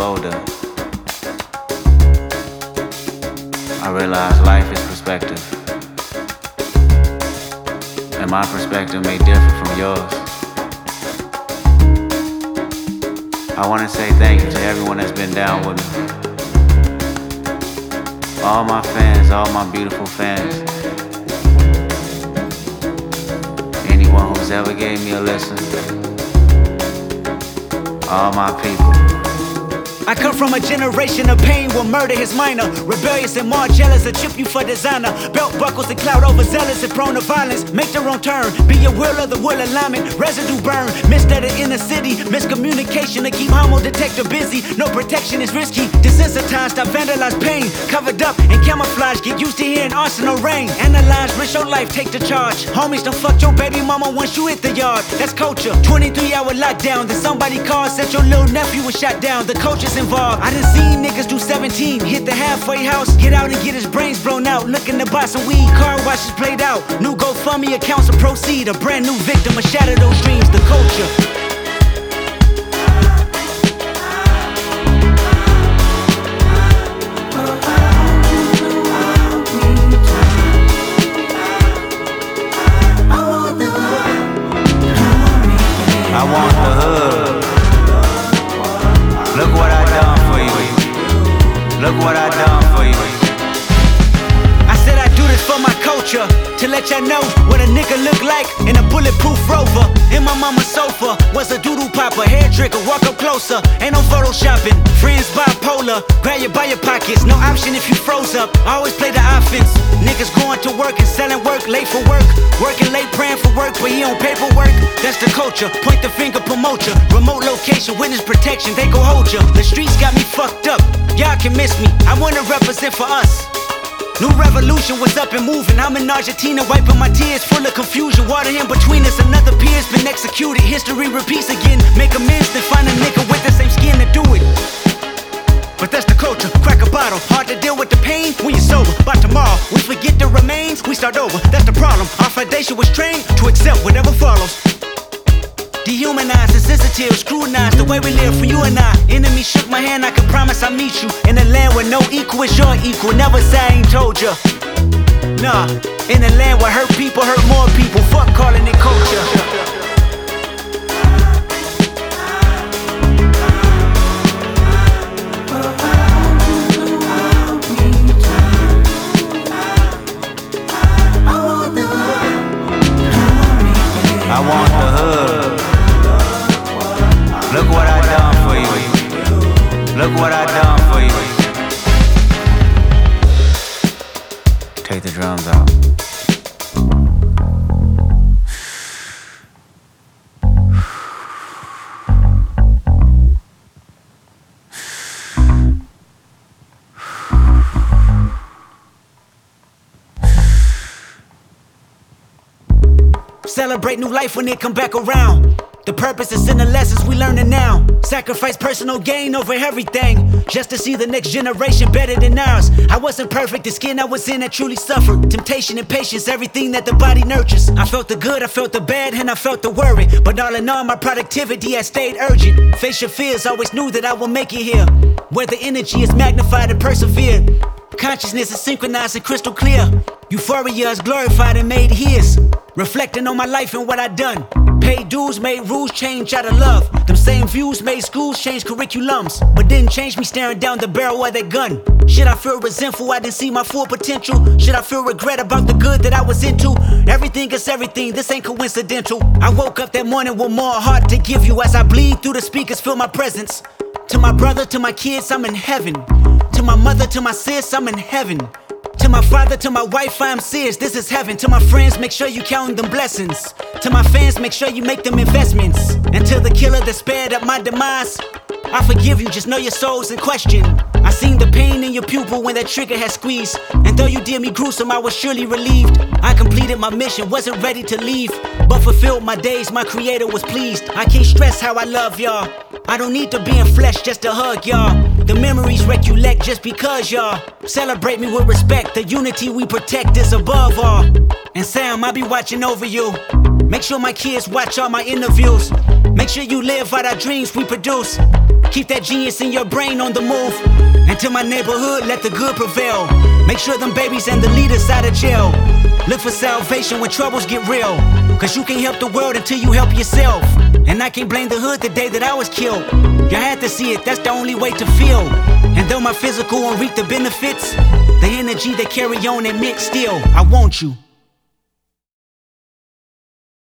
older, I realized life is perspective. And my perspective may differ from yours. I want to say thank you to everyone that's been down with me. All my fans, all my beautiful fans. Anyone who's ever gave me a listen. All my people. I come from a generation of pain where murder is minor. Rebellious and more jealous, a chip you for designer. Belt buckles and cloud overzealous and prone to violence. Make their own turn, be your will of the will alignment. Residue burn, missed at the inner city. Miscommunication to keep homo detector busy. No protection is risky. Desensitized, I vandalize pain. Covered up and camouflage, get used to hearing arsenal rain. Analyze, risk your life, take the charge. Homies, don't fuck your baby mama once you hit the yard. That's culture, 23-hour lockdown. Then somebody called, said your little nephew was shot down. The culture's involved. I done seen niggas do 17, hit the halfway house, get out and get his brains blown out. Looking to buy some weed, car washes played out. New GoFundMe accounts to proceed. A brand new victim of shatter those dreams. The culture. I want the hood. Look what I done for you. Look what I done for you. I said I do this for my culture, to let y'all know what a nigga look like in a bulletproof Rover. In my mama's sofa was a doodle popper, hair trigger, walk up closer. Ain't no photoshopping, friends bipolar. Grab you by your pockets, no option if you froze up. I always play the offense. Niggas going to work and selling work, late for work. Working late, praying for work, but he on paperwork. That's the culture, point the finger, promote ya. Remote location, witness protection, they gon' hold ya. The streets got me fucked up, y'all can miss me. I wanna represent for us. New revolution was up and moving. I'm in Argentina wiping my tears, full of confusion. Water in between us, another peer's been executed. History repeats again, make amends, then find a nigga with the same skin to do it. But that's the culture, crack a bottle. Hard to deal with the pain when you're sober. By tomorrow, we forget the remains, we start over. That's the problem, our foundation was trained to accept whatever follows. Dehumanized, insensitive, scrutinized the way we live for you and I. Enemy shook my hand, I can promise I'll meet you in a land where no equal is your equal. Never say I ain't told ya. Nah, in a land where hurt people hurt more people. Fuck calling it culture. I want the hood. Look what I done for you. Look what I done for you. Take the drums out. Celebrate new life when it come back around. The purpose is in the lessons we learning now. Sacrifice personal gain over everything, just to see the next generation better than ours. I wasn't perfect, the skin I was in that truly suffered. Temptation and patience, everything that the body nurtures. I felt the good, I felt the bad, and I felt the worry. But all in all, my productivity has stayed urgent. Face your fears, always knew that I will make it here, where the energy is magnified and persevered. Consciousness is synchronized and crystal clear. Euphoria is glorified and made his. Reflecting on my life and what I done. Paid dues, made rules change out of love. Them same views made schools change curriculums, but didn't change me staring down the barrel of that gun. Should I feel resentful I didn't see my full potential? Should I feel regret about the good that I was into? Everything is everything, this ain't coincidental. I woke up that morning with more heart to give you. As I bleed through the speakers, feel my presence. To my brother, to my kids, I'm in heaven. To my mother, to my sis, I'm in heaven. To my father, to my wife, I'm serious, this is heaven. To my friends, make sure you count them blessings. To my fans, make sure you make them investments. And to the killer that spared up my demise, I forgive you, just know your soul's in question. I seen the pain in your pupil when that trigger had squeezed. And though you did me gruesome, I was surely relieved. I completed my mission, wasn't ready to leave, but fulfilled my days, my creator was pleased. I can't stress how I love y'all. I don't need to be in flesh just to hug y'all. The memories recollect just because y'all celebrate me with respect. The unity we protect is above all. And Sam, I'll be watching over you. Make sure my kids watch all my interviews. Make sure you live out our dreams we produce. Keep that genius in your brain on the move. And to my neighborhood, let the good prevail. Make sure them babies and the leaders out of jail. Look for salvation when troubles get real. Cause you can't help the world until you help yourself. And I can't blame the hood the day that I was killed. You had to see it, that's the only way to feel. And though my physical won't reap the benefits, the energy they carry on admit still, I want you.